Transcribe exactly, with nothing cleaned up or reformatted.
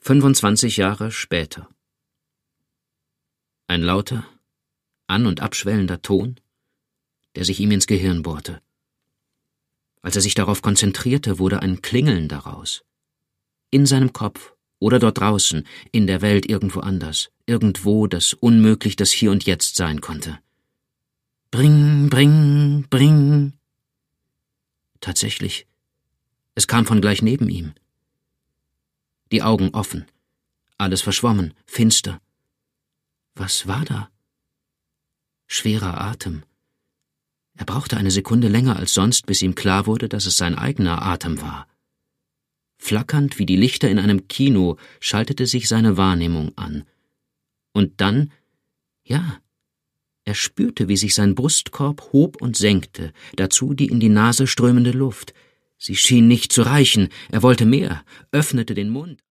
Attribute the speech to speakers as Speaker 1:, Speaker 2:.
Speaker 1: Fünfundzwanzig Jahre später. Ein lauter, an- und abschwellender Ton, der sich ihm ins Gehirn bohrte. Als er sich darauf konzentrierte, wurde ein Klingeln daraus. In seinem Kopf oder dort draußen, in der Welt irgendwo anders, irgendwo, das unmöglich das Hier und Jetzt sein konnte. Bring, bring, bring. Tatsächlich, es kam von gleich neben ihm. Die Augen offen, alles verschwommen, finster. Was war da? Schwerer Atem. Er brauchte eine Sekunde länger als sonst, bis ihm klar wurde, dass es sein eigener Atem war. Flackernd wie die Lichter in einem Kino schaltete sich seine Wahrnehmung an. Und dann, ja, er spürte, wie sich sein Brustkorb hob und senkte, dazu die in die Nase strömende Luft. Sie schien nicht zu reichen, er wollte mehr, öffnete den Mund.